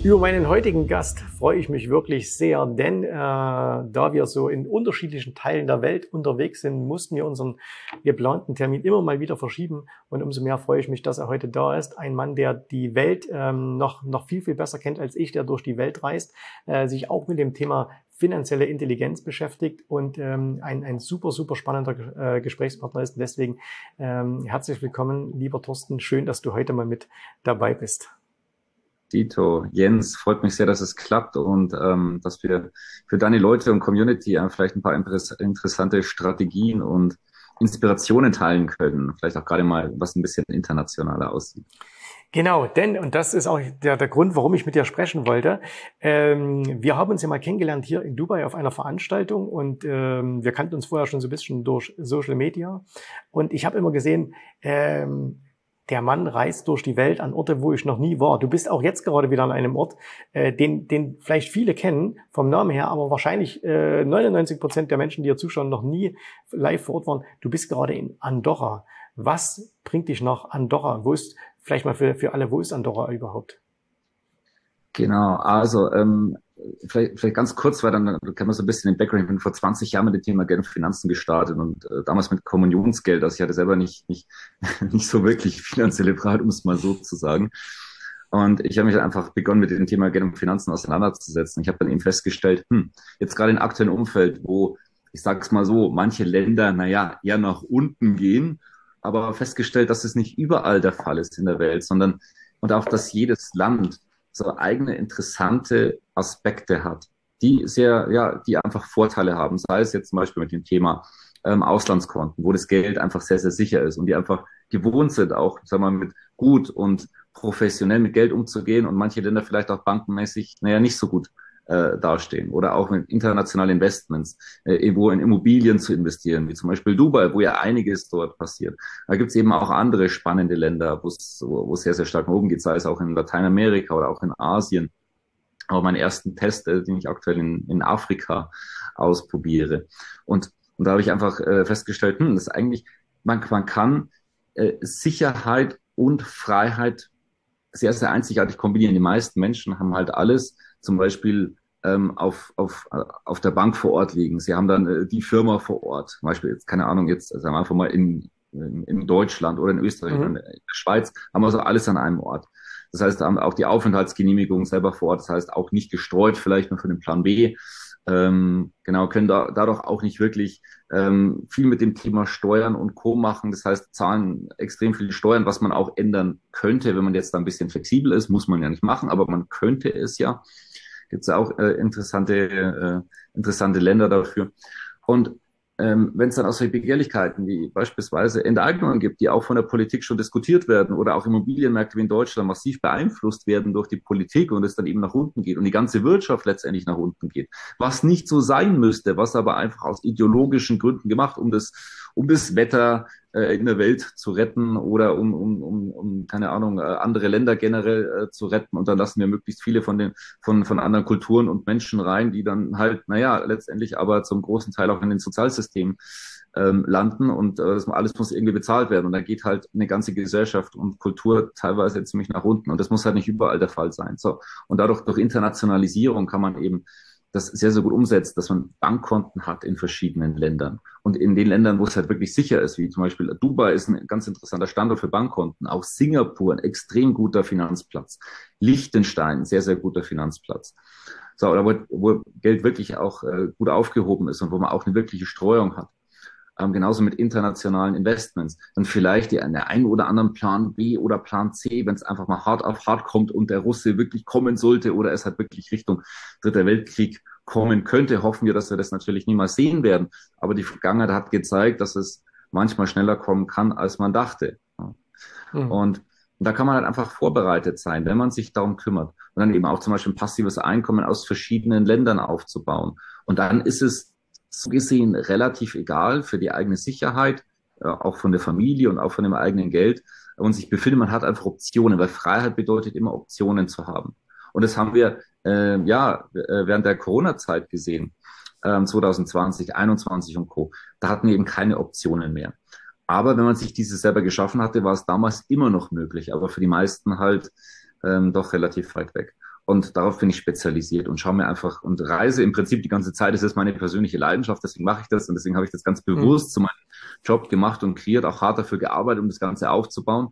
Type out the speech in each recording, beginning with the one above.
Über meinen heutigen Gast freue ich mich wirklich sehr, denn da wir so in unterschiedlichen Teilen der Welt unterwegs sind, mussten wir unseren geplanten Termin immer mal wieder verschieben. Und umso mehr freue ich mich, dass er heute da ist. Ein Mann, der die Welt noch viel, viel besser kennt als ich, der durch die Welt reist, sich auch mit dem Thema finanzielle Intelligenz beschäftigt und ein super, super spannender Gesprächspartner ist. Deswegen herzlich willkommen, lieber Thorsten. Schön, dass du heute mal mit dabei bist. Dito, Jens, freut mich sehr, dass es klappt und dass wir für deine Leute und Community vielleicht ein paar interessante Strategien und Inspirationen teilen können. Vielleicht auch gerade mal, was ein bisschen internationaler aussieht. Genau, denn, und das ist auch der Grund, warum ich mit dir sprechen wollte, wir haben uns ja mal kennengelernt hier in Dubai auf einer Veranstaltung und wir kannten uns vorher schon so ein bisschen durch Social Media und ich habe immer gesehen, der Mann reist durch die Welt an Orte, wo ich noch nie war. Du bist auch jetzt gerade wieder an einem Ort, den vielleicht viele kennen vom Namen her, aber wahrscheinlich 99% der Menschen, die hier zuschauen, noch nie live vor Ort waren. Du bist gerade in Andorra. Was bringt dich nach Andorra? Vielleicht mal für alle, wo ist Andorra überhaupt? Genau, also vielleicht ganz kurz, weil dann kann man so ein bisschen den Background. Ich bin vor 20 Jahren mit dem Thema Geld und Finanzen gestartet und damals mit Kommunionsgeld. Also ich hatte selber nicht so wirklich finanzielle Freiheit, um es mal so zu sagen. Und ich habe mich einfach begonnen, mit dem Thema Geld und Finanzen auseinanderzusetzen. Ich habe dann eben festgestellt, jetzt gerade im aktuellen Umfeld, wo, ich sage es mal so, manche Länder, naja, eher nach unten gehen, aber festgestellt, dass es nicht überall der Fall ist in der Welt, sondern und auch, dass jedes Land so eigene interessante Aspekte hat, die die einfach Vorteile haben. Sei es jetzt zum Beispiel mit dem Thema Auslandskonten, wo das Geld einfach sehr, sehr sicher ist und die einfach gewohnt sind, auch, sagen wir mal, mit gut und professionell mit Geld umzugehen und manche Länder vielleicht auch bankenmäßig, naja, nicht so gut dastehen oder auch mit internationalen Investments, irgendwo in Immobilien zu investieren, wie zum Beispiel Dubai, wo ja einiges dort passiert. Da gibt es eben auch andere spannende Länder, wo es sehr, sehr stark nach oben geht, sei es auch in Lateinamerika oder auch in Asien. Auch meinen ersten Test, den ich aktuell in Afrika ausprobiere. Und da habe ich einfach festgestellt, das ist eigentlich, man kann Sicherheit und Freiheit sehr, sehr einzigartig kombinieren. Die meisten Menschen haben halt alles, zum Beispiel auf der Bank vor Ort liegen. Sie haben dann die Firma vor Ort. Zum Beispiel jetzt, keine Ahnung, jetzt sagen wir einfach mal in Deutschland oder in Österreich oder in Mhm. der Schweiz, haben wir so alles an einem Ort. Das heißt, haben auch die Aufenthaltsgenehmigung selber vor Ort. Das heißt, auch nicht gestreut, vielleicht nur für den Plan B. Genau, können dadurch auch nicht wirklich viel mit dem Thema Steuern und Co. machen. Das heißt, zahlen extrem viele Steuern, was man auch ändern könnte, wenn man jetzt da ein bisschen flexibel ist. Muss man ja nicht machen, aber man könnte es ja. Gibt es ja auch interessante Länder dafür. Und wenn es dann auch solche Begehrlichkeiten wie beispielsweise Enteignungen gibt, die auch von der Politik schon diskutiert werden oder auch Immobilienmärkte wie in Deutschland massiv beeinflusst werden durch die Politik und es dann eben nach unten geht und die ganze Wirtschaft letztendlich nach unten geht, was nicht so sein müsste, was aber einfach aus ideologischen Gründen gemacht, um das Wetter in der Welt zu retten oder keine Ahnung, andere Länder generell zu retten. Und dann lassen wir möglichst viele von anderen Kulturen und Menschen rein, die dann halt, naja, letztendlich aber zum großen Teil auch in den Sozialsystemen landen und alles muss irgendwie bezahlt werden. Und da geht halt eine ganze Gesellschaft und Kultur teilweise ziemlich nach unten. Und das muss halt nicht überall der Fall sein. So. Und dadurch, durch Internationalisierung kann man eben das sehr, sehr gut umsetzt, dass man Bankkonten hat in verschiedenen Ländern. Und in den Ländern, wo es halt wirklich sicher ist, wie zum Beispiel Dubai ist ein ganz interessanter Standort für Bankkonten, auch Singapur ein extrem guter Finanzplatz, Liechtenstein ein sehr, sehr guter Finanzplatz. So, oder wo Geld wirklich auch gut aufgehoben ist und wo man auch eine wirkliche Streuung hat. Genauso mit internationalen Investments. Dann vielleicht der einen oder anderen Plan B oder Plan C, wenn es einfach mal hart auf hart kommt und der Russe wirklich kommen sollte oder es halt wirklich Richtung Dritter Weltkrieg kommen könnte, hoffen wir, dass wir das natürlich niemals sehen werden. Aber die Vergangenheit hat gezeigt, dass es manchmal schneller kommen kann, als man dachte. Mhm. Und da kann man halt einfach vorbereitet sein, wenn man sich darum kümmert. Und dann eben auch zum Beispiel ein passives Einkommen aus verschiedenen Ländern aufzubauen. Und dann ist es so gesehen relativ egal für die eigene Sicherheit, auch von der Familie und auch von dem eigenen Geld. Und sich befindet, man hat einfach Optionen, weil Freiheit bedeutet immer Optionen zu haben. Und das haben wir während der Corona-Zeit gesehen, 2020, 21 und Co. Da hatten wir eben keine Optionen mehr. Aber wenn man sich diese selber geschaffen hatte, war es damals immer noch möglich, aber für die meisten halt doch relativ weit weg. Und darauf bin ich spezialisiert und schaue mir einfach und reise im Prinzip die ganze Zeit. Das ist meine persönliche Leidenschaft, deswegen mache ich das und deswegen habe ich das ganz bewusst zu meinem Job gemacht und kreiert, auch hart dafür gearbeitet, um das Ganze aufzubauen,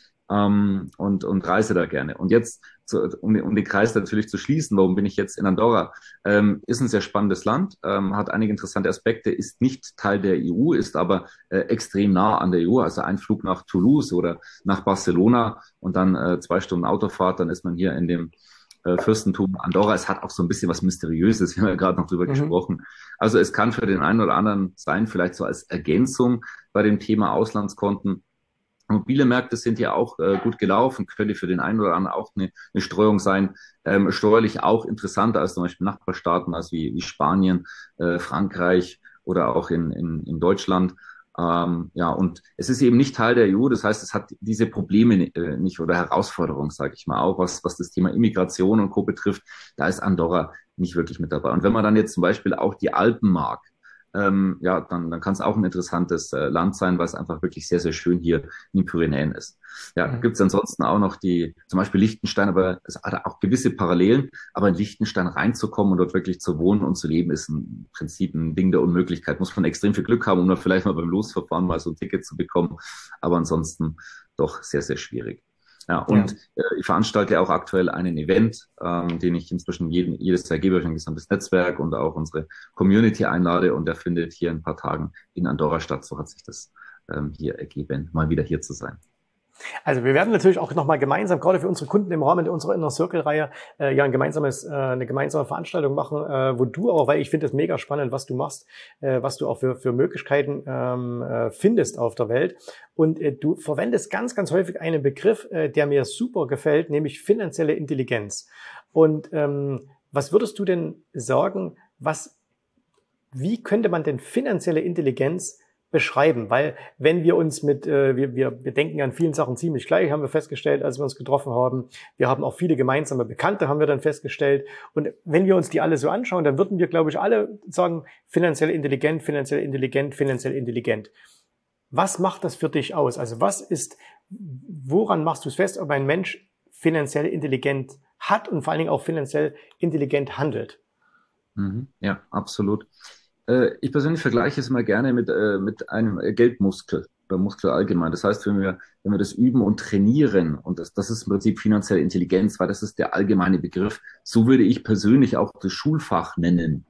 und reise da gerne. Und jetzt, um den Kreis natürlich zu schließen, warum bin ich jetzt in Andorra? Ist ein sehr spannendes Land, hat einige interessante Aspekte, ist nicht Teil der EU, ist aber extrem nah an der EU. Also ein Flug nach Toulouse oder nach Barcelona und dann 2 Stunden Autofahrt, dann ist man hier in dem Fürstentum Andorra. Es hat auch so ein bisschen was Mysteriöses, wir haben ja gerade noch drüber gesprochen. Also es kann für den einen oder anderen sein, vielleicht so als Ergänzung bei dem Thema Auslandskonten. Mobile Märkte sind ja auch gut gelaufen, könnte für den einen oder anderen auch eine Streuung sein. Steuerlich auch interessanter als zum Beispiel Nachbarstaaten, als wie Spanien, Frankreich oder auch in Deutschland. Ja, und es ist eben nicht Teil der EU, das heißt, es hat diese Probleme nicht oder Herausforderungen, sage ich mal, auch was das Thema Immigration und Co. betrifft, da ist Andorra nicht wirklich mit dabei. Und wenn man dann jetzt zum Beispiel auch die Alpen mag, ja, dann kann es auch ein interessantes Land sein, weil es einfach wirklich sehr, sehr schön hier in den Pyrenäen ist. Ja, gibt es ansonsten auch noch zum Beispiel Liechtenstein, aber es hat auch gewisse Parallelen, aber in Liechtenstein reinzukommen und dort wirklich zu wohnen und zu leben, ist im Prinzip ein Ding der Unmöglichkeit. Muss man extrem viel Glück haben, um dann vielleicht mal beim Losverfahren mal so ein Ticket zu bekommen, aber ansonsten doch sehr, sehr schwierig. Ja, und ich veranstalte auch aktuell einen Event, den ich inzwischen jedes Jahr gebe, ein gesamtes Netzwerk und auch unsere Community einlade und der findet hier in ein paar Tagen in Andorra statt. So hat sich das hier ergeben, mal wieder hier zu sein. Also wir werden natürlich auch nochmal gemeinsam, gerade für unsere Kunden im Rahmen unserer Inner Circle-Reihe, ja eine gemeinsame Veranstaltung machen, wo du auch, weil ich finde es mega spannend, was du machst, was du auch für Möglichkeiten findest auf der Welt. Und du verwendest ganz, ganz häufig einen Begriff, der mir super gefällt, nämlich finanzielle Intelligenz. Und was würdest du denn sagen, wie könnte man denn finanzielle Intelligenz beschreiben? Weil wenn wir uns wir denken an vielen Sachen ziemlich gleich, haben wir festgestellt, als wir uns getroffen haben. Wir haben auch viele gemeinsame Bekannte, haben wir dann festgestellt. Und wenn wir uns die alle so anschauen, dann würden wir, glaube ich, alle sagen, finanziell intelligent, finanziell intelligent, finanziell intelligent. Was macht das für dich aus? Also woran machst du es fest, ob ein Mensch finanziell intelligent hat und vor allen Dingen auch finanziell intelligent handelt? Ja, absolut. Ich persönlich vergleiche es immer gerne mit einem Geldmuskel oder Muskel allgemein. Das heißt, wenn wir das üben und trainieren, und das ist im Prinzip finanzielle Intelligenz, weil das ist der allgemeine Begriff, so würde ich persönlich auch das Schulfach nennen.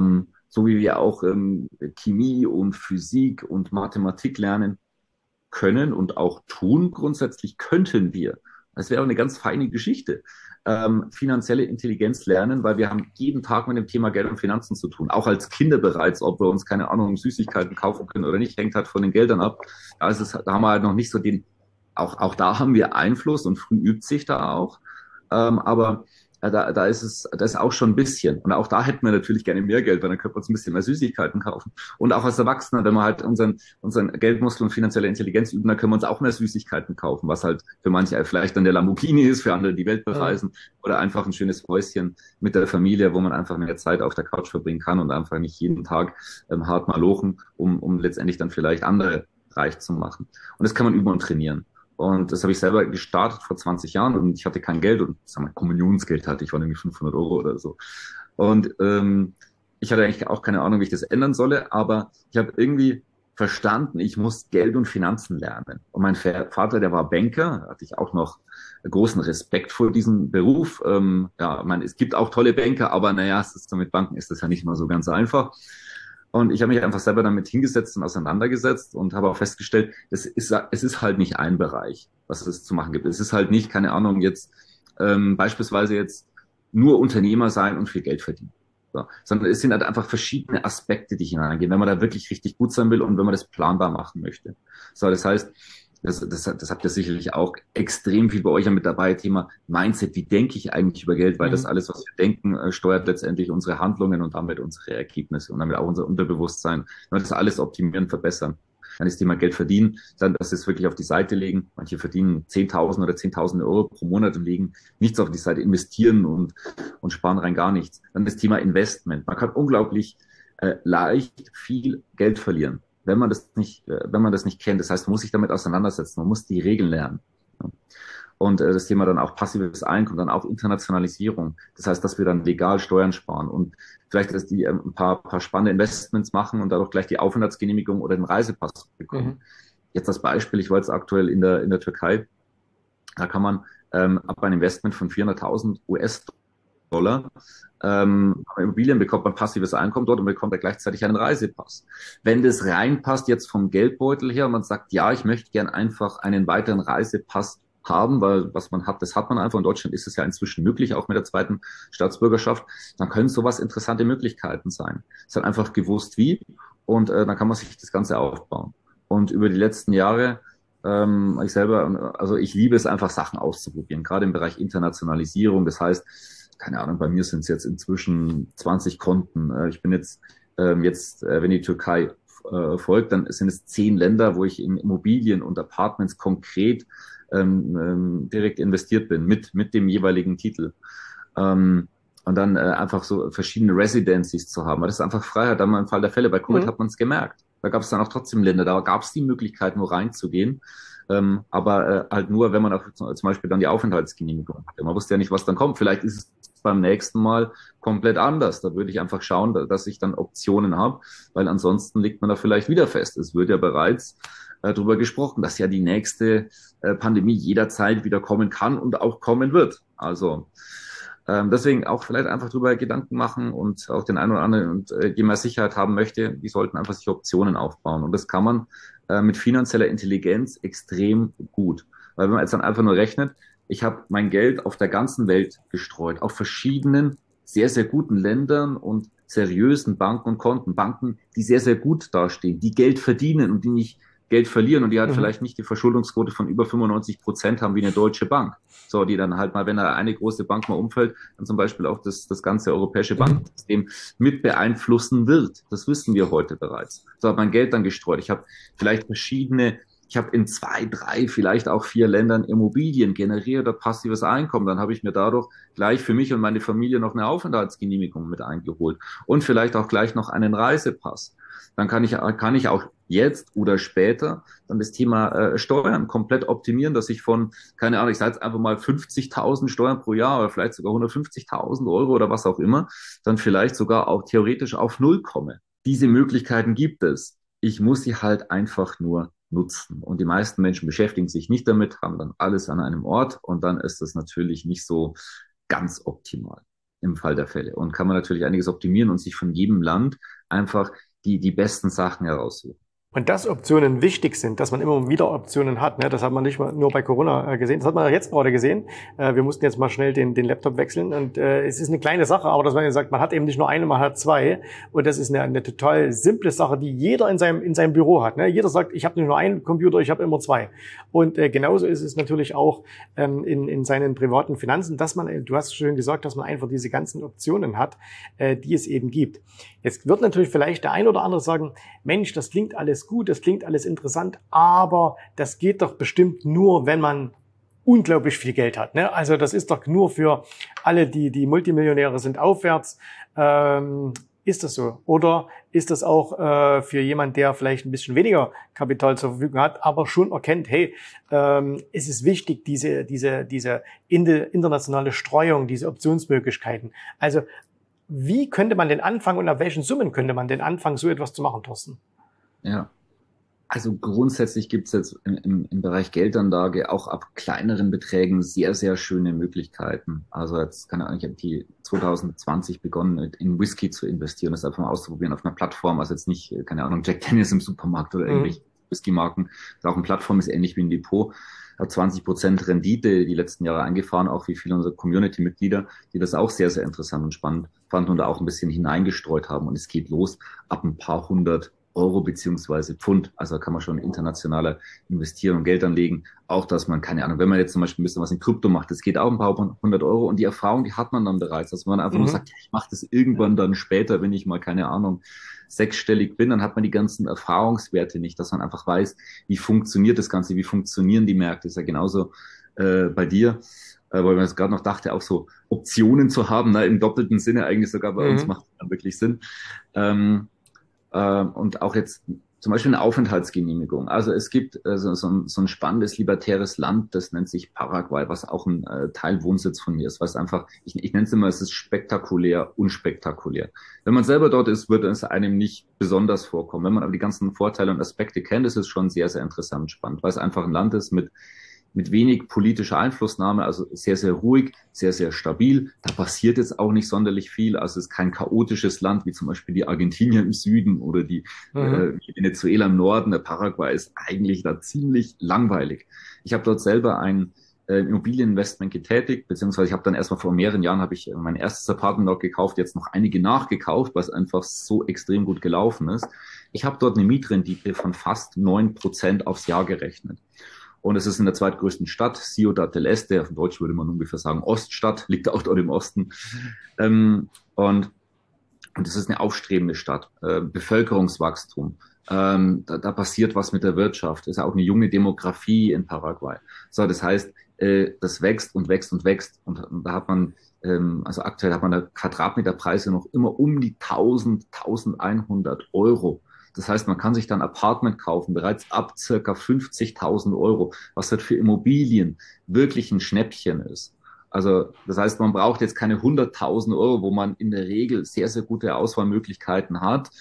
So wie wir auch Chemie und Physik und Mathematik lernen können und auch tun, grundsätzlich könnten wir. Das wäre auch eine ganz feine Geschichte. Finanzielle Intelligenz lernen, weil wir haben jeden Tag mit dem Thema Geld und Finanzen zu tun. Auch als Kinder bereits, ob wir uns, keine Ahnung, Süßigkeiten kaufen können oder nicht, hängt halt von den Geldern ab. Da haben wir halt noch nicht so auch da haben wir Einfluss und früh übt sich da auch. Aber da ist auch schon ein bisschen. Und auch da hätten wir natürlich gerne mehr Geld, weil dann könnten wir uns ein bisschen mehr Süßigkeiten kaufen. Und auch als Erwachsener, wenn wir halt unseren Geldmuskel und finanzielle Intelligenz üben, dann können wir uns auch mehr Süßigkeiten kaufen, was halt für manche vielleicht dann der Lamborghini ist, für andere die Welt bereisen oder einfach ein schönes Häuschen mit der Familie, wo man einfach mehr Zeit auf der Couch verbringen kann und einfach nicht jeden Tag hart malochen, um letztendlich dann vielleicht andere reich zu machen. Und das kann man üben und trainieren. Und das habe ich selber gestartet vor 20 Jahren und ich hatte kein Geld und sagen wir, Kommunionsgeld hatte ich, war nämlich 500 Euro oder so. Und ich hatte eigentlich auch keine Ahnung, wie ich das ändern solle, aber ich habe irgendwie verstanden, ich muss Geld und Finanzen lernen. Und mein Vater, der war Banker, hatte ich auch noch großen Respekt vor diesem Beruf. Ja, ich meine, es gibt auch tolle Banker, aber naja, mit Banken ist das ja nicht mal so ganz einfach. Und ich habe mich einfach selber damit hingesetzt und auseinandergesetzt und habe auch festgestellt, es ist halt nicht ein Bereich, was es zu machen gibt. Es ist halt nicht, keine Ahnung, jetzt beispielsweise jetzt nur Unternehmer sein und viel Geld verdienen. So. Sondern es sind halt einfach verschiedene Aspekte, die hineingehen, wenn man da wirklich richtig gut sein will und wenn man das planbar machen möchte. So, das heißt, das habt ihr sicherlich auch extrem viel bei euch ja mit dabei, Thema Mindset. Wie denke ich eigentlich über Geld? Weil das alles, was wir denken, steuert letztendlich unsere Handlungen und damit unsere Ergebnisse und damit auch unser Unterbewusstsein. Wenn wir das alles optimieren, verbessern. Dann ist das Thema Geld verdienen, dann das ist wirklich auf die Seite legen. Manche verdienen 10.000 oder 10.000 Euro pro Monat und legen nichts auf die Seite, investieren und sparen rein gar nichts. Dann das Thema Investment. Man kann unglaublich leicht viel Geld verlieren, wenn man das nicht kennt. Das heißt, man muss sich damit auseinandersetzen, man muss die Regeln lernen. Und das Thema dann auch passives Einkommen, dann auch Internationalisierung. Das heißt, dass wir dann legal Steuern sparen und vielleicht, dass die ein paar spannende Investments machen und dadurch gleich die Aufenthaltsgenehmigung oder den Reisepass bekommen. Mhm. Jetzt das Beispiel, ich war jetzt aktuell in der Türkei, da kann man ab einem Investment von 400.000 US-Dollar Immobilien bekommt man passives Einkommen dort und bekommt er gleichzeitig einen Reisepass. Wenn das reinpasst jetzt vom Geldbeutel her und man sagt, ja, ich möchte gern einfach einen weiteren Reisepass haben, weil was man hat, das hat man einfach. In Deutschland ist es ja inzwischen möglich, auch mit der zweiten Staatsbürgerschaft. Dann können sowas interessante Möglichkeiten sein. Es hat einfach gewusst, wie und dann kann man sich das Ganze aufbauen. Und über die letzten Jahre ich selber, also ich liebe es einfach, Sachen auszuprobieren, gerade im Bereich Internationalisierung. Das heißt, keine Ahnung, bei mir sind es jetzt inzwischen 20 Konten. Ich bin wenn die Türkei folgt, dann sind es 10 Länder, wo ich in Immobilien und Apartments konkret direkt investiert bin mit dem jeweiligen Titel. Und dann einfach so verschiedene Residencies zu haben. Weil das ist einfach Freiheit. Dann mal im Fall der Fälle bei Covid hat man es gemerkt. Da gab es dann auch trotzdem Länder, da gab es die Möglichkeit, nur reinzugehen. Aber halt nur, wenn man auch zum Beispiel dann die Aufenthaltsgenehmigung hatte. Man wusste ja nicht, was dann kommt. Vielleicht ist es beim nächsten Mal komplett anders. Da würde ich einfach schauen, dass ich dann Optionen habe, weil ansonsten liegt man da vielleicht wieder fest. Es wird ja bereits darüber gesprochen, dass ja die nächste Pandemie jederzeit wieder kommen kann und auch kommen wird. Also deswegen auch vielleicht einfach drüber Gedanken machen und auch den einen oder anderen und je mehr Sicherheit haben möchte, die sollten einfach sich Optionen aufbauen. Und das kann man mit finanzieller Intelligenz extrem gut. Weil wenn man jetzt dann einfach nur rechnet, ich habe mein Geld auf der ganzen Welt gestreut, auf verschiedenen, sehr, sehr guten Ländern und seriösen Banken und Konten. Banken, die sehr, sehr gut dastehen, die Geld verdienen und die nicht Geld verlieren und die halt vielleicht nicht die Verschuldungsquote von über 95% haben wie eine Deutsche Bank. So, die dann halt mal, wenn da eine große Bank mal umfällt, dann zum Beispiel auch das ganze europäische Banksystem mit beeinflussen wird. Das wissen wir heute bereits. So hat mein Geld dann gestreut. Ich habe in 2, 3, vielleicht auch 4 Ländern Immobilien generiert oder passives Einkommen. Dann habe ich mir dadurch gleich für mich und meine Familie noch eine Aufenthaltsgenehmigung mit eingeholt und vielleicht auch gleich noch einen Reisepass. Dann kann ich auch jetzt oder später dann das Thema Steuern komplett optimieren, dass ich von, keine Ahnung, ich sage jetzt einfach mal 50.000 Steuern pro Jahr oder vielleicht sogar 150.000 Euro oder was auch immer, dann vielleicht sogar auch theoretisch auf Null komme. Diese Möglichkeiten gibt es. Ich muss sie halt einfach nur nutzen. Und die meisten Menschen beschäftigen sich nicht damit, haben dann alles an einem Ort und dann ist das natürlich nicht so ganz optimal im Fall der Fälle. Und kann man natürlich einiges optimieren und sich von jedem Land einfach die besten Sachen heraussuchen. Und dass Optionen wichtig sind, dass man immer wieder Optionen hat, ne? Das hat man nicht nur bei Corona gesehen, das hat man auch jetzt gerade gesehen. Wir mussten jetzt mal schnell den Laptop wechseln und es ist eine kleine Sache, aber dass man sagt, man hat eben nicht nur eine, man hat zwei und das ist eine total simple Sache, die jeder in seinem Büro hat. Ne? Jeder sagt, ich habe nicht nur einen Computer, ich habe immer zwei. Und genauso ist es natürlich auch in seinen privaten Finanzen, dass man, du hast schön gesagt, dass man einfach diese ganzen Optionen hat, die es eben gibt. Jetzt wird natürlich vielleicht der ein oder andere sagen, Mensch, das klingt alles gut, das klingt alles interessant, aber das geht doch bestimmt nur, wenn man unglaublich viel Geld hat. Ne? Also das ist doch nur für alle, die Multimillionäre sind aufwärts. Ist das so? Oder ist das auch für jemand, der vielleicht ein bisschen weniger Kapital zur Verfügung hat, aber schon erkennt, hey, es ist wichtig, diese internationale Streuung, diese Optionsmöglichkeiten. Also wie könnte man denn anfangen und ab welchen Summen könnte man denn anfangen, so etwas zu machen, Thorsten? Ja, also grundsätzlich gibt es jetzt im Bereich Geldanlage auch ab kleineren Beträgen sehr, sehr schöne Möglichkeiten. Also jetzt, keine Ahnung, ich habe die 2020 begonnen, in Whisky zu investieren, das einfach mal auszuprobieren auf einer Plattform. Also jetzt nicht, keine Ahnung, Jack Daniels im Supermarkt oder irgendwelche Whisky-Marken. Auch eine Plattform ist ähnlich wie ein Depot. Hat 20% Rendite die letzten Jahre eingefahren, auch wie viele unserer Community-Mitglieder, die das auch sehr, sehr interessant und spannend fanden und da auch ein bisschen hineingestreut haben. Und es geht los ab ein paar hundert Euro beziehungsweise Pfund. Also da kann man schon internationaler investieren und Geld anlegen. Auch, dass man, keine Ahnung, wenn man jetzt zum Beispiel ein bisschen was in Krypto macht, das geht auch ein paar hundert Euro und die Erfahrung, die hat man dann bereits. Dass man einfach nur sagt, ja, ich mache das irgendwann dann später, wenn ich mal, keine Ahnung, sechsstellig bin, dann hat man die ganzen Erfahrungswerte nicht, dass man einfach weiß, wie funktioniert das Ganze, wie funktionieren die Märkte. Das ist ja genauso bei dir, weil man jetzt gerade noch dachte, auch so Optionen zu haben, ne, im doppelten Sinne eigentlich sogar bei uns macht es dann wirklich Sinn. Und auch jetzt zum Beispiel eine Aufenthaltsgenehmigung. Also es gibt so ein spannendes libertäres Land, das nennt sich Paraguay, was auch ein Teilwohnsitz von mir ist, was einfach, ich nenne es immer, es ist spektakulär, unspektakulär. Wenn man selber dort ist, würde es einem nicht besonders vorkommen. Wenn man aber die ganzen Vorteile und Aspekte kennt, ist es schon sehr, sehr interessant und spannend, weil es einfach ein Land ist mit wenig politischer Einflussnahme, also sehr, sehr ruhig, sehr, sehr stabil. Da passiert jetzt auch nicht sonderlich viel. Also es ist kein chaotisches Land wie zum Beispiel die Argentinier im Süden oder die Venezuela im Norden. Der Paraguay ist eigentlich da ziemlich langweilig. Ich habe dort selber ein Immobilieninvestment getätigt, beziehungsweise ich habe dann erstmal vor mehreren Jahren habe ich mein erstes Apartment dort gekauft, jetzt noch einige nachgekauft, was einfach so extrem gut gelaufen ist. Ich habe dort eine Mietrendite von fast 9% aufs Jahr gerechnet. Und es ist in der zweitgrößten Stadt, Ciudad del Este, auf Deutsch würde man ungefähr sagen Oststadt, liegt auch dort im Osten. Und es ist eine aufstrebende Stadt, Bevölkerungswachstum. Da passiert was mit der Wirtschaft. Es ist auch eine junge Demografie in Paraguay. So, das heißt, das wächst und wächst und wächst. Und da hat man, also aktuell hat man da Quadratmeterpreise noch immer um die 1000, 1100 Euro. Das heißt, man kann sich dann ein Apartment kaufen, bereits ab circa 50.000 Euro, was halt für Immobilien wirklich ein Schnäppchen ist. Also das heißt, man braucht jetzt keine 100.000 Euro, wo man in der Regel sehr, sehr gute Auswahlmöglichkeiten hat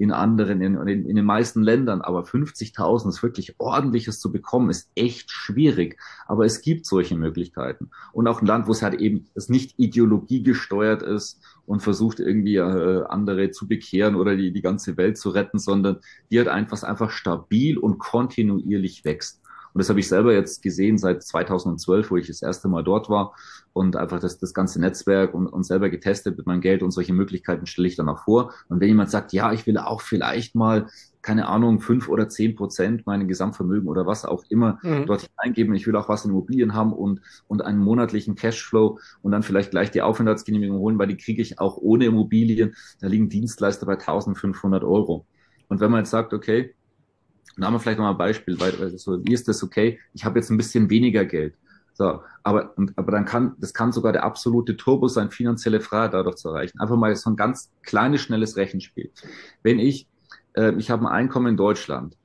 in den meisten Ländern. Aber 50.000 ist wirklich ordentliches zu bekommen, ist echt schwierig. Aber es gibt solche Möglichkeiten. Und auch ein Land, wo es halt eben es nicht ideologiegesteuert ist und versucht irgendwie andere zu bekehren oder die ganze Welt zu retten, sondern die halt einfach stabil und kontinuierlich wächst. Und das habe ich selber jetzt gesehen seit 2012, wo ich das erste Mal dort war und einfach das ganze Netzwerk und selber getestet mit meinem Geld und solche Möglichkeiten stelle ich dann auch vor. Und wenn jemand sagt, ja, ich will auch vielleicht mal, keine Ahnung, 5 oder 10% meinen Gesamtvermögen oder was auch immer dort hineingeben, ich will auch was in Immobilien haben und einen monatlichen Cashflow und dann vielleicht gleich die Aufenthaltsgenehmigung holen, weil die kriege ich auch ohne Immobilien. Da liegen Dienstleister bei 1.500 Euro. Und wenn man jetzt sagt, okay, dann haben wir vielleicht noch mal ein Beispiel, weil so, wie ist das okay? Ich habe jetzt ein bisschen weniger Geld. So, aber das kann sogar der absolute Turbo sein, finanzielle Freiheit dadurch zu erreichen. Einfach mal so ein ganz kleines, schnelles Rechenspiel. Wenn ich habe ein Einkommen in Deutschland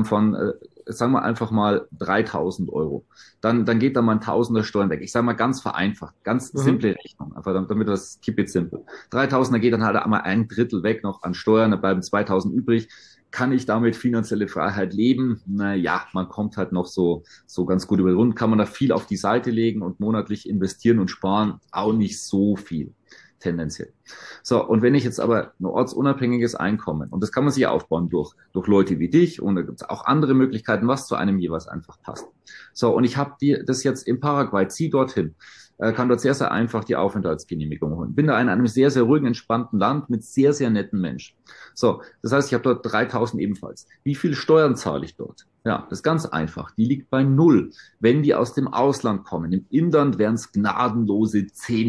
sagen wir einfach mal 3.000 Euro. Dann geht da mal ein Tausender Steuern weg. Ich sage mal ganz vereinfacht, ganz simple Rechnung, einfach damit das keep it simple. 3.000, da geht dann halt einmal ein Drittel weg noch an Steuern, da bleiben 2.000 übrig. Kann ich damit finanzielle Freiheit leben? Naja, man kommt halt noch so ganz gut über den Rund. Kann man da viel auf die Seite legen und monatlich investieren und sparen? Auch nicht so viel, tendenziell. So, und wenn ich jetzt aber ein ortsunabhängiges Einkommen, und das kann man sich aufbauen durch Leute wie dich, und da gibt es auch andere Möglichkeiten, was zu einem jeweils einfach passt. So, und ich habe das jetzt in Paraguay, zieh dorthin, kann dort sehr, sehr einfach die Aufenthaltsgenehmigung holen. Bin da in einem sehr, sehr ruhigen, entspannten Land mit sehr, sehr netten Menschen. So, das heißt, ich habe dort 3.000 ebenfalls. Wie viel Steuern zahle ich dort? Ja, das ist ganz einfach. Die liegt bei 0. Wenn die aus dem Ausland kommen, im Inland wären es gnadenlose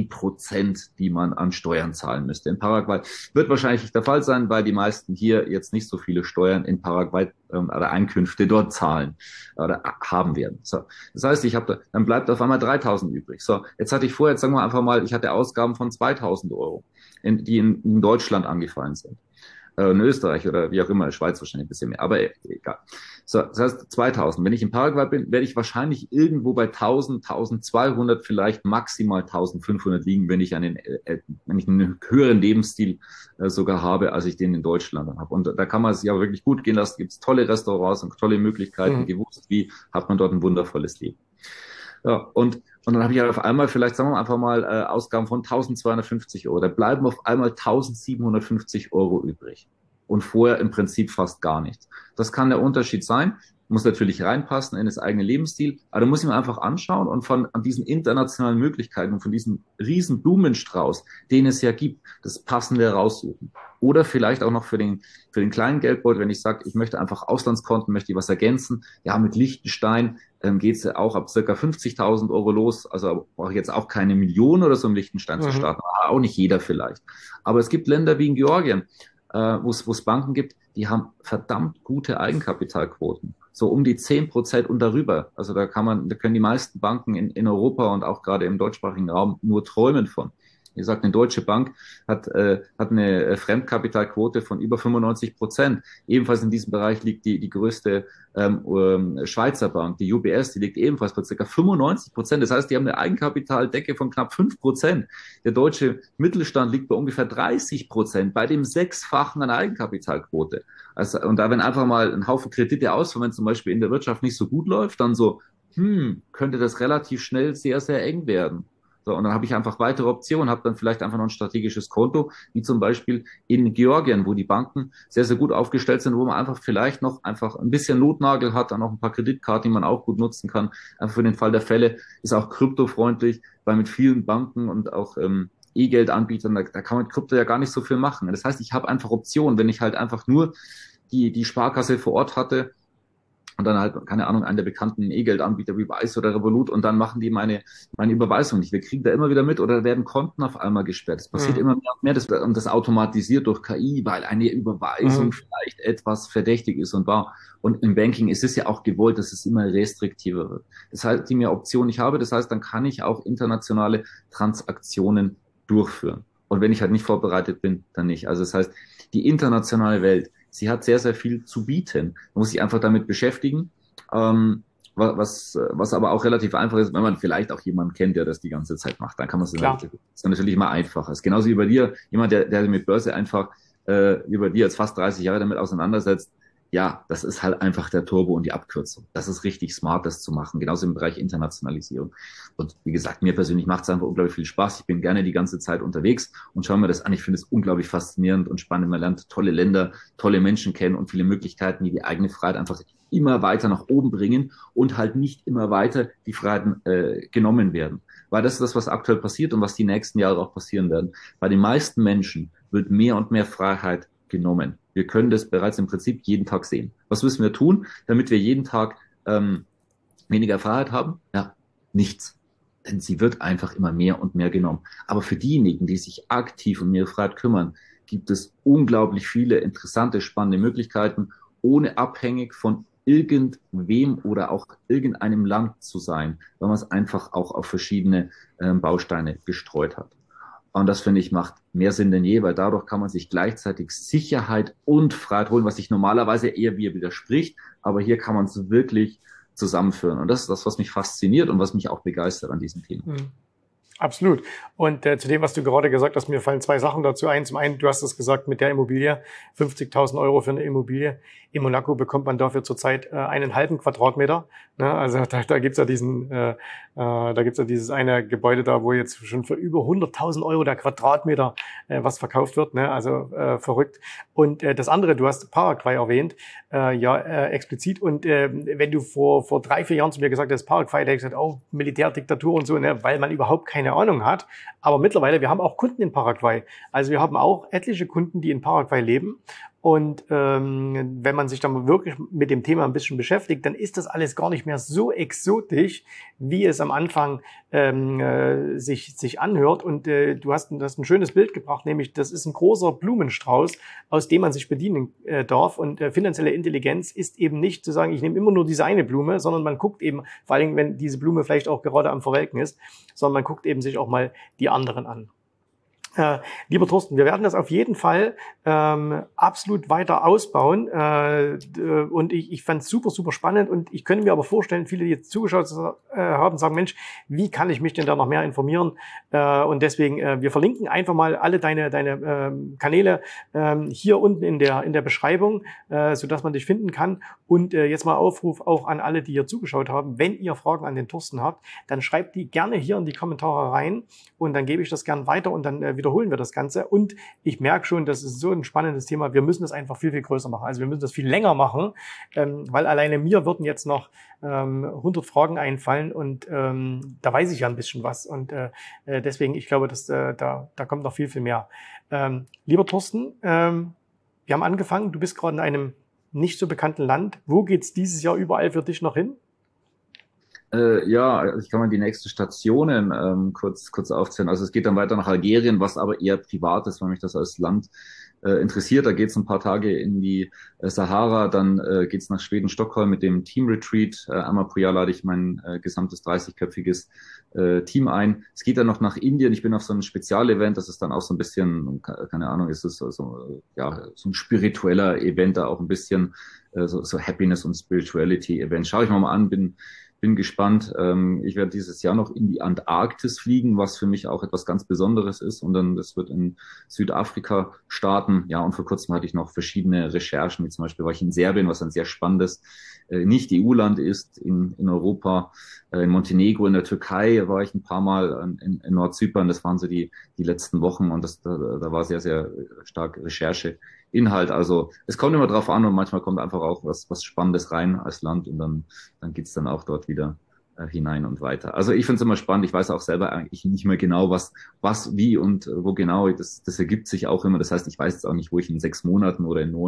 10%, die man an Steuern zahlen müsste. In Paraguay wird wahrscheinlich nicht der Fall sein, weil die meisten hier jetzt nicht so viele Steuern in Paraguay oder Einkünfte dort zahlen oder haben werden. So, das heißt, dann bleibt auf einmal 3.000 übrig. So, jetzt sagen wir einfach mal, ich hatte Ausgaben von 2.000 Euro, die in Deutschland angefallen sind. In Österreich oder wie auch immer, in der Schweiz wahrscheinlich ein bisschen mehr, aber egal. So, das heißt 2.000. Wenn ich in Paraguay bin, werde ich wahrscheinlich irgendwo bei 1.000, 1.200, vielleicht maximal 1.500 liegen, wenn ich einen höheren Lebensstil sogar habe, als ich den in Deutschland habe. Und da kann man es ja wirklich gut gehen lassen. Gibt es tolle Restaurants und tolle Möglichkeiten. Gewusst, wie hat man dort ein wundervolles Leben. Ja, und dann habe ich halt auf einmal vielleicht, sagen wir einfach mal, Ausgaben von 1.250 Euro. Da bleiben auf einmal 1.750 Euro übrig. Und vorher im Prinzip fast gar nichts. Das kann der Unterschied sein. Muss natürlich reinpassen in das eigene Lebensstil. Aber da muss ich mir einfach anschauen und an diesen internationalen Möglichkeiten und von diesem riesen Blumenstrauß, den es ja gibt, das Passende raussuchen. Oder vielleicht auch noch für den kleinen Geldbeutel, wenn ich sage, ich möchte einfach Auslandskonten, möchte ich was ergänzen. Ja, mit Liechtenstein geht es ja auch ab circa 50.000 Euro los. Also brauche ich jetzt auch keine Million oder so, um Liechtenstein zu starten. Auch nicht jeder vielleicht. Aber es gibt Länder wie in Georgien, wo es Banken gibt, die haben verdammt gute Eigenkapitalquoten. So um die 10% und darüber. Also da können die meisten Banken in Europa und auch gerade im deutschsprachigen Raum nur träumen von. Wie gesagt, eine Deutsche Bank hat eine Fremdkapitalquote von über 95%. Ebenfalls in diesem Bereich liegt die größte Schweizer Bank, die UBS, die liegt ebenfalls bei ca. 95%. Das heißt, die haben eine Eigenkapitaldecke von knapp 5%. Der deutsche Mittelstand liegt bei ungefähr 30%, bei dem Sechsfachen an Eigenkapitalquote. Also, und da, wenn einfach mal ein Haufen Kredite ausfallen, wenn zum Beispiel in der Wirtschaft nicht so gut läuft, dann so, könnte das relativ schnell sehr, sehr eng werden. So, und dann habe ich einfach weitere Optionen, habe dann vielleicht einfach noch ein strategisches Konto, wie zum Beispiel in Georgien, wo die Banken sehr, sehr gut aufgestellt sind, wo man einfach vielleicht noch einfach ein bisschen Notnagel hat, dann noch ein paar Kreditkarten, die man auch gut nutzen kann. Einfach für den Fall der Fälle, ist auch kryptofreundlich, weil mit vielen Banken und auch E-Geld-Anbietern, da kann man mit Krypto ja gar nicht so viel machen. Das heißt, ich habe einfach Optionen, wenn ich halt einfach nur die Sparkasse vor Ort hatte, und dann halt, keine Ahnung, einen der bekannten E-Geld-Anbieter wie Wise oder Revolut und dann machen die meine Überweisung nicht. Wir kriegen da immer wieder mit oder werden Konten auf einmal gesperrt. Das passiert immer mehr und mehr und das automatisiert durch KI, weil eine Überweisung vielleicht etwas verdächtig ist und war. Und im Banking ist es ja auch gewollt, dass es immer restriktiver wird. Das heißt, die mehr Optionen ich habe, das heißt, dann kann ich auch internationale Transaktionen durchführen. Und wenn ich halt nicht vorbereitet bin, dann nicht. Also das heißt, die internationale Welt, sie hat sehr, sehr viel zu bieten. Man muss sich einfach damit beschäftigen, was aber auch relativ einfach ist, wenn man vielleicht auch jemanden kennt, der das die ganze Zeit macht. Dann kann man es natürlich immer einfacher. Es ist genauso wie bei dir, jemand, der mit Börse einfach wie bei dir jetzt fast 30 Jahre damit auseinandersetzt. Ja, das ist halt einfach der Turbo und die Abkürzung. Das ist richtig smart, das zu machen. Genauso im Bereich Internationalisierung. Und wie gesagt, mir persönlich macht es einfach unglaublich viel Spaß. Ich bin gerne die ganze Zeit unterwegs und schaue mir das an. Ich finde es unglaublich faszinierend und spannend. Man lernt tolle Länder, tolle Menschen kennen und viele Möglichkeiten, die die eigene Freiheit einfach immer weiter nach oben bringen und halt nicht immer weiter die Freiheiten genommen werden. Weil das ist das, was aktuell passiert und was die nächsten Jahre auch passieren werden. Bei den meisten Menschen wird mehr und mehr Freiheit genommen. Wir können das bereits im Prinzip jeden Tag sehen. Was müssen wir tun, damit wir jeden Tag weniger Freiheit haben? Ja, nichts. Denn sie wird einfach immer mehr und mehr genommen. Aber für diejenigen, die sich aktiv um ihre Freiheit kümmern, gibt es unglaublich viele interessante, spannende Möglichkeiten, ohne abhängig von irgendwem oder auch irgendeinem Land zu sein, weil man es einfach auch auf verschiedene Bausteine gestreut hat. Und das, finde ich, macht mehr Sinn denn je, weil dadurch kann man sich gleichzeitig Sicherheit und Freiheit holen, was sich normalerweise eher widerspricht. Aber hier kann man es wirklich zusammenführen. Und das ist das, was mich fasziniert und was mich auch begeistert an diesem Thema. Absolut. Und zu dem, was du gerade gesagt hast, mir fallen zwei Sachen dazu ein. Zum einen, du hast es gesagt, mit der Immobilie, 50.000 Euro für eine Immobilie. In Monaco bekommt man dafür zurzeit einen halben Quadratmeter. Ne? Also da gibt's ja dieses eine Gebäude da, wo jetzt schon für über 100.000 Euro der Quadratmeter was verkauft wird. Ne? Also verrückt. Und das andere, du hast Paraguay erwähnt, explizit. Und wenn du vor 3-4 Jahren zu mir gesagt hast, Paraguay, da hätte ich gesagt, oh, Militärdiktatur und so, ne? Weil man überhaupt keine Ahnung hat. Aber mittlerweile, wir haben auch Kunden in Paraguay. Also wir haben auch etliche Kunden, die in Paraguay leben. Und wenn man sich dann wirklich mit dem Thema ein bisschen beschäftigt, dann ist das alles gar nicht mehr so exotisch, wie es am Anfang sich anhört. Und du hast ein schönes Bild gebracht, nämlich das ist ein großer Blumenstrauß, aus dem man sich bedienen darf. Und finanzielle Intelligenz ist eben nicht zu sagen, ich nehme immer nur diese eine Blume, sondern man guckt eben, vor allem wenn diese Blume vielleicht auch gerade am Verwelken ist, sondern man guckt eben sich auch mal die anderen an. Lieber Thorsten, wir werden das auf jeden Fall absolut weiter ausbauen und ich fand es super, super spannend und ich könnte mir aber vorstellen, viele, die jetzt zugeschaut haben, sagen, Mensch, wie kann ich mich denn da noch mehr informieren? Und deswegen, wir verlinken einfach mal alle deine Kanäle hier unten in der Beschreibung, sodass man dich finden kann. Und jetzt mal Aufruf auch an alle, die hier zugeschaut haben, wenn ihr Fragen an den Thorsten habt, dann schreibt die gerne hier in die Kommentare rein und dann gebe ich das gern weiter und dann wiederholen wir das Ganze. Und ich merke schon, das ist so ein spannendes Thema. Wir müssen das einfach viel, viel größer machen. Also wir müssen das viel länger machen, weil alleine mir würden jetzt noch 100 Fragen einfallen und da weiß ich ja ein bisschen was. Und deswegen, ich glaube, dass da kommt noch viel, viel mehr. Lieber Thorsten, wir haben angefangen. Du bist gerade in einem nicht so bekannten Land. Wo geht's dieses Jahr überall für dich noch hin? Also ich kann mal die nächsten Stationen kurz aufzählen. Also es geht dann weiter nach Algerien, was aber eher privat ist, weil mich das als Land interessiert, da geht es ein paar Tage in die Sahara, dann geht es nach Schweden, Stockholm mit dem Team-Retreat. Einmal pro Jahr lade ich mein gesamtes 30-köpfiges Team ein. Es geht dann noch nach Indien. Ich bin auf so einem Spezialevent, das ist dann auch so ein bisschen, keine Ahnung, ist es so, ja, so ein spiritueller Event, da auch ein bisschen so Happiness und Spirituality Event. Schaue ich mal an, bin gespannt. Ich werde dieses Jahr noch in die Antarktis fliegen, was für mich auch etwas ganz Besonderes ist. Und dann, das wird in Südafrika starten. Ja, und vor kurzem hatte ich noch verschiedene Recherchen, wie zum Beispiel war ich in Serbien, was ein sehr spannendes Nicht-EU-Land ist in Europa. In Montenegro, in der Türkei war ich ein paar Mal, in Nordzypern. Das waren so die letzten Wochen und da war sehr, sehr stark Rechercheinhalt. Also es kommt immer drauf an und manchmal kommt einfach auch was Spannendes rein als Land und dann geht's dann auch dort wieder hinein und weiter. Also ich finde es immer spannend. Ich weiß auch selber eigentlich nicht mehr genau, was, wie und wo genau. Das ergibt sich auch immer. Das heißt, ich weiß jetzt auch nicht, wo ich in 6 Monaten oder in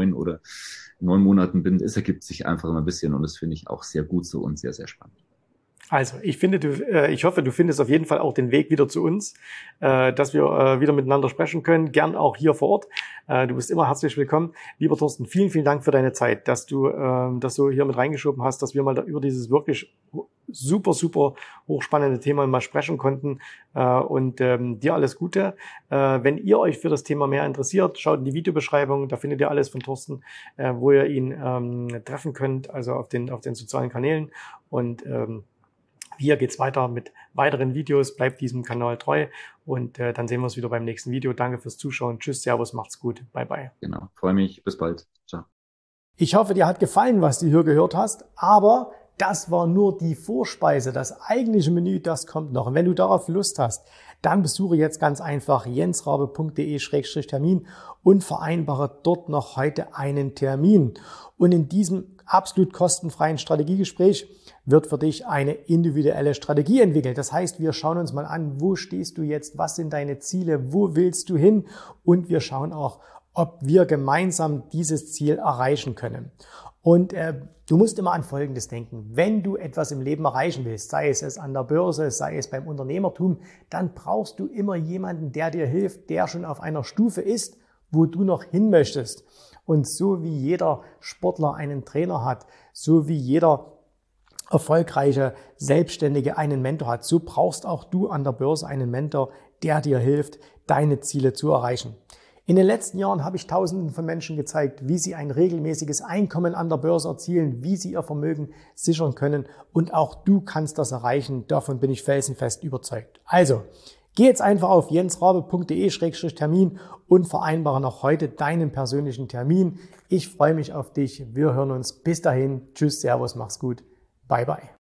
9 Monaten bin. Es ergibt sich einfach immer ein bisschen und das finde ich auch sehr gut so und sehr, sehr spannend. Also, ich hoffe, du findest auf jeden Fall auch den Weg wieder zu uns, dass wir wieder miteinander sprechen können. Gern auch hier vor Ort. Du bist immer herzlich willkommen. Lieber Thorsten, vielen, vielen Dank für deine Zeit, dass du hier mit reingeschoben hast, dass wir mal über dieses wirklich super, super hochspannende Thema mal sprechen konnten. Und dir alles Gute. Wenn ihr euch für das Thema mehr interessiert, schaut in die Videobeschreibung. Da findet ihr alles von Thorsten, wo ihr ihn treffen könnt, also auf den sozialen Kanälen. Und hier geht's weiter mit weiteren Videos. Bleibt diesem Kanal treu und dann sehen wir uns wieder beim nächsten Video. Danke fürs Zuschauen. Tschüss, Servus, macht's gut. Bye, bye. Genau, freue mich. Bis bald. Ciao. Ich hoffe, dir hat gefallen, was du hier gehört hast, aber das war nur die Vorspeise. Das eigentliche Menü, das kommt noch. Und wenn du darauf Lust hast, dann besuche jetzt ganz einfach jensrabe.de/Termin und vereinbare dort noch heute einen Termin. Und in diesem absolut kostenfreien Strategiegespräch wird für dich eine individuelle Strategie entwickelt. Das heißt, wir schauen uns mal an, wo stehst du jetzt, was sind deine Ziele, wo willst du hin und wir schauen auch, ob wir gemeinsam dieses Ziel erreichen können. Und du musst immer an Folgendes denken. Wenn du etwas im Leben erreichen willst, sei es an der Börse, sei es beim Unternehmertum, dann brauchst du immer jemanden, der dir hilft, der schon auf einer Stufe ist, wo du noch hin möchtest. Und so wie jeder Sportler einen Trainer hat, so wie jeder erfolgreiche Selbstständige einen Mentor hat, so brauchst auch du an der Börse einen Mentor, der dir hilft, deine Ziele zu erreichen. In den letzten Jahren habe ich Tausenden von Menschen gezeigt, wie sie ein regelmäßiges Einkommen an der Börse erzielen, wie sie ihr Vermögen sichern können und auch du kannst das erreichen. Davon bin ich felsenfest überzeugt. Also, geh jetzt einfach auf jensrabe.de/Termin und vereinbare noch heute deinen persönlichen Termin. Ich freue mich auf dich. Wir hören uns. Bis dahin. Tschüss, Servus, mach's gut. Bye, bye.